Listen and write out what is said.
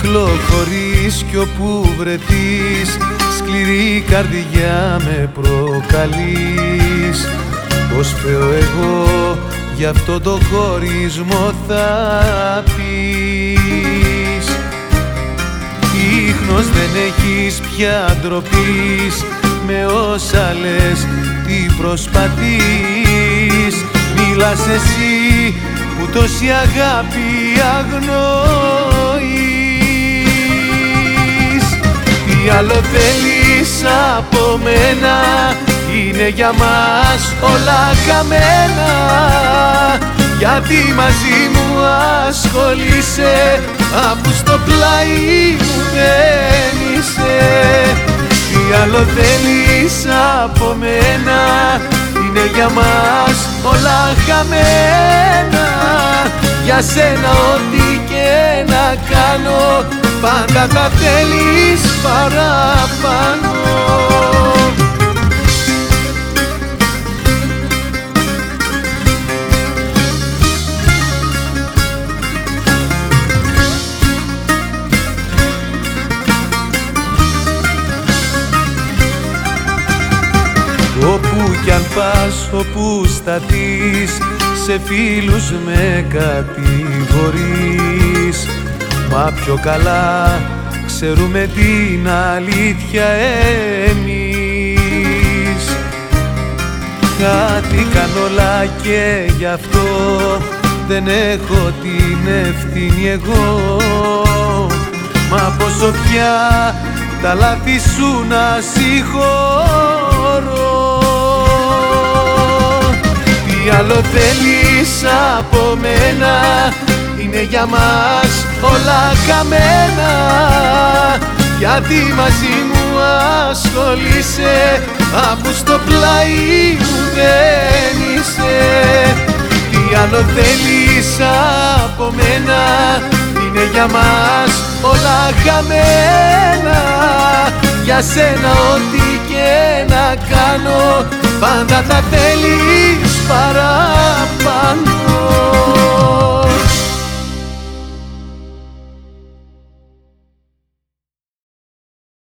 κυκλοφορείς κι όπου βρεθείς σκληρή καρδιά με προκαλείς. Πως φταίω εγώ γι' αυτό το χωρισμό θα πεις. Ίχνος δεν έχεις πια ντροπής με όσα λες τι προσπαθείς. Μίλας εσύ που τόση αγάπη αγνοείς. Τι άλλο θέλεις από μένα, είναι για μας όλα χαμένα. Γιατί μαζί μου ασχολείσαι αφού στο πλάι μου δεν είσαι. Τι άλλο θέλεις από μένα, είναι για μας όλα χαμένα. Για σένα ό,τι και να κάνω πάντα θα θέλεις παραπάνω. Όπου κι αν πας, όπου σταθείς, σε φίλους με κατηγορείς. Μα πιο καλά ξέρουμε την αλήθεια εμείς. Χάθηκαν όλα και γι' αυτό δεν έχω την ευθύνη εγώ. Μα πόσο πια τα λάθη σου να συγχωρώ. Τι άλλο θέλεις από μένα, είναι για μας όλα χαμένα. Γιατί μαζί μου ασχολείσαι αφού στο πλάι μου δεν είσαι. Τι άλλο θέλεις από μένα, είναι για μας όλα χαμένα. Για σένα ό,τι και να κάνω πάντα θα θέλεις παραπάνω.